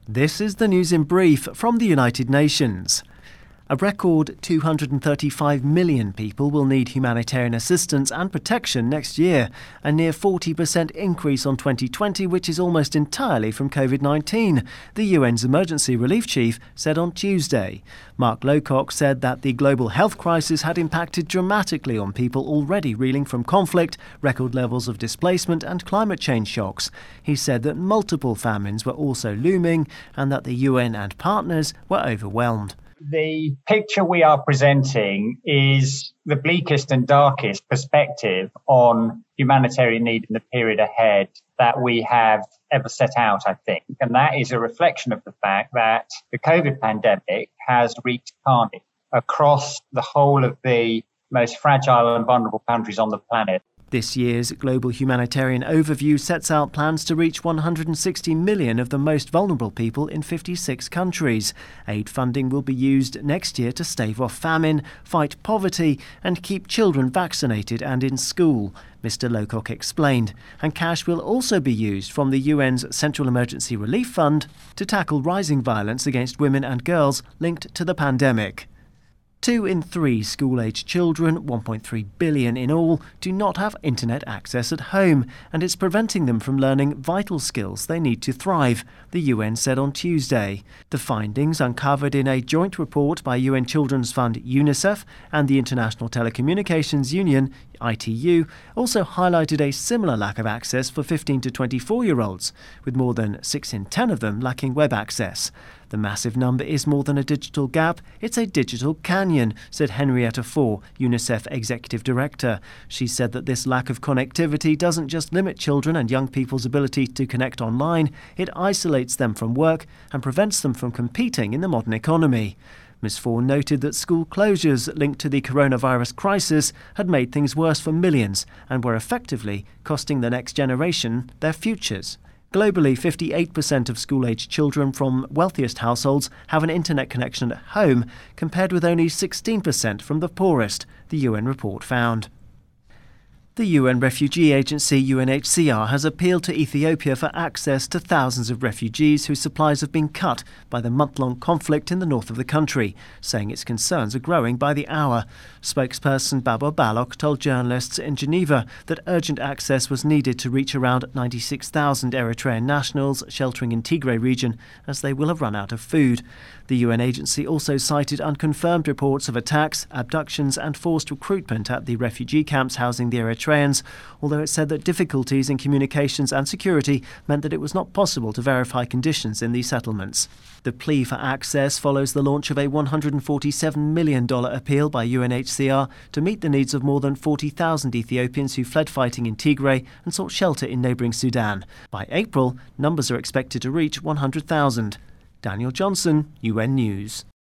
This is the news in brief from the United Nations. A record 235 million people will need humanitarian assistance and protection next year, a near 40% increase on 2020, which is almost entirely from COVID-19, the UN's emergency relief chief said on Tuesday. Mark Lowcock said that the global health crisis had impacted dramatically on people already reeling from conflict, record levels of displacement and climate change shocks. He said that multiple famines were also looming and that the UN and partners were overwhelmed. The picture we are presenting is the bleakest and darkest perspective on humanitarian need in the period ahead that we have ever set out, I think. And that is a reflection of the fact that the COVID pandemic has wreaked carnage across the whole of the most fragile and vulnerable countries on the planet. This year's Global Humanitarian Overview sets out plans to reach 160 million of the most vulnerable people in 56 countries. Aid funding will be used next year to stave off famine, fight poverty and keep children vaccinated and in school, Mr. Lowcock explained. And cash will also be used from the UN's Central Emergency Relief Fund to tackle rising violence against women and girls linked to the pandemic. 2 in 3 school-aged children, 1.3 billion in all, do not have internet access at home, and it's preventing them from learning vital skills they need to thrive, the UN said on Tuesday. The findings, uncovered in a joint report by UN Children's Fund UNICEF and the International Telecommunications Union, ITU, also highlighted a similar lack of access for 15 to 24-year-olds, with more than 6 in 10 of them lacking web access. The massive number is more than a digital gap, it's a digital canyon, said Henrietta Fore, UNICEF Executive Director. She said that this lack of connectivity doesn't just limit children and young people's ability to connect online, it isolates them from work and prevents them from competing in the modern economy. Ms. Fore noted that school closures linked to the coronavirus crisis had made things worse for millions and were effectively costing the next generation their futures. Globally, 58% of school-aged children from wealthiest households have an internet connection at home, compared with only 16% from the poorest, the UN report found. The UN Refugee Agency UNHCR has appealed to Ethiopia for access to thousands of refugees whose supplies have been cut by the month-long conflict in the north of the country, saying its concerns are growing by the hour. Spokesperson Babo Balok told journalists in Geneva that urgent access was needed to reach around 96,000 Eritrean nationals sheltering in Tigray region, as they will have run out of food. The UN agency also cited unconfirmed reports of attacks, abductions and forced recruitment at the refugee camps housing the Eritreans, although it said that difficulties in communications and security meant that it was not possible to verify conditions in these settlements. The plea for access follows the launch of a $147 million appeal by UNHCR to meet the needs of more than 40,000 Ethiopians who fled fighting in Tigray and sought shelter in neighbouring Sudan. By April, numbers are expected to reach 100,000. Daniel Johnson, UN News.